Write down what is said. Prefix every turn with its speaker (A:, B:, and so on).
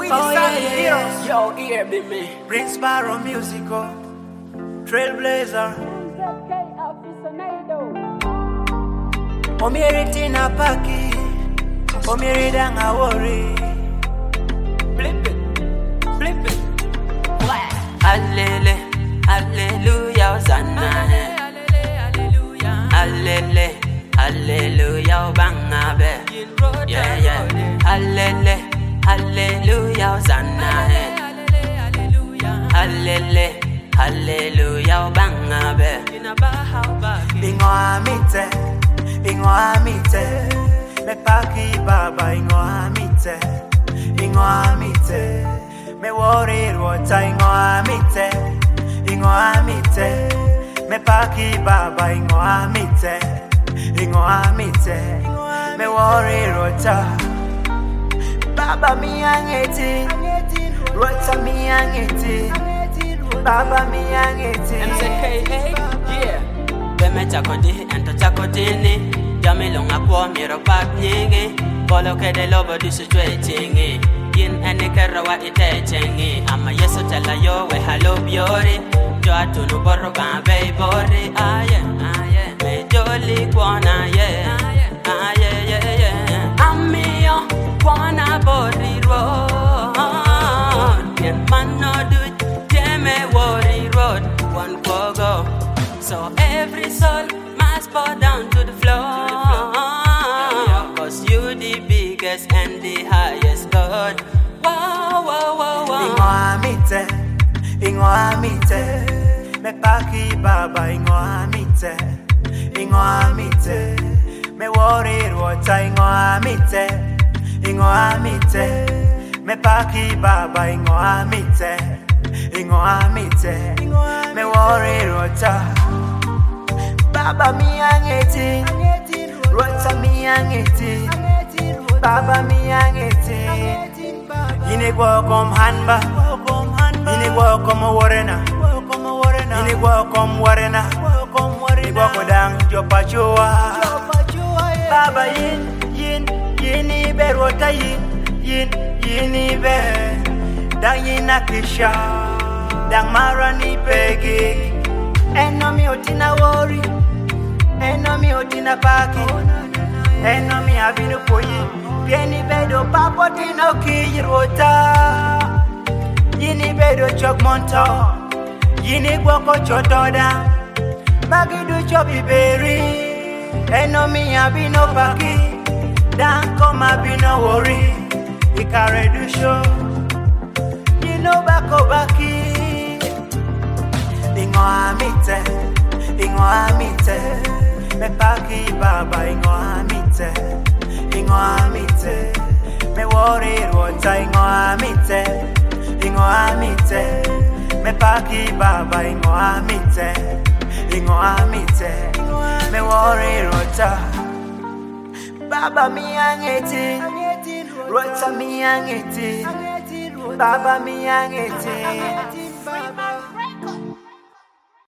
A: Oh yeah, yeah.
B: Yo, here be me.
A: Prince Barrow Musical, Trailblazer. Omiriti na paki, omirida nga worry.
B: Flip it, flip it.
C: Allele, hallelujah, Hosanna. Allele, hallelujah, Bangabe. Yeah, yeah. Allele, hallelujah, Hosanna. Allele, hallelujah, Bangabe.
A: Ingoamite, ingoamite. Me paki baba ingoamite, ingoamite. Me worry rota ingoamite, ingoamite. Me paki baba ingoamite, ingoamite. Me worry rota. Baba mi angeti, rota mi angeti. Baba mi angeti.
B: MZK, yeah.
C: Beme chakodi, ento chakodini. Jamilonga kwa miro pak nyingi. Bolo kede lobo dusu chwe chingi. Yin ene kerawa ite chingi. Ama yeso tela yo we halo biori. Jo atunu borro gambe bori. Aye, aye. Me joli kwana ye. Aye, ye, ye. Amiyo kwana bori road. Yen man no do jeme worry road. One go. So every soul must bow down to the floor. Cause you the biggest and the highest God. Wow, wow, wow, wow.
A: Ingoamite, ingoamite. Me paki baba ingoamite, ingoamite. Me worry rota ingoamite, ingoamite. Me paki baba ingoamite, ingoamite. Me worry rota. Baba mi angeti, rota mi angeti. Baba mi angeti. Ini welcome hanba, ini welcome warena, ini welcome warena, ini welcome dang jopachua. Baba yin be rota yin be, dang yin akisha, dang marani pegi. Enomi otina worry, enomi otina paki, enomi abinu koyi. Yini bedo papo dino kirota, yini bedo chok monto, yini gwoko chotoda, magidu chobi beri, enomi abino paki, danko mabino worry, ikare du show, yino bako baki. Ingoamite, ingoamite, me paki baba ingoamite, ingoamite, me worry rota ingoamite, ingoamite, me paki baba ingoamite, ingoamite, me worry rota. Baba mi angeti, rota mi angeti, baba mi angeti.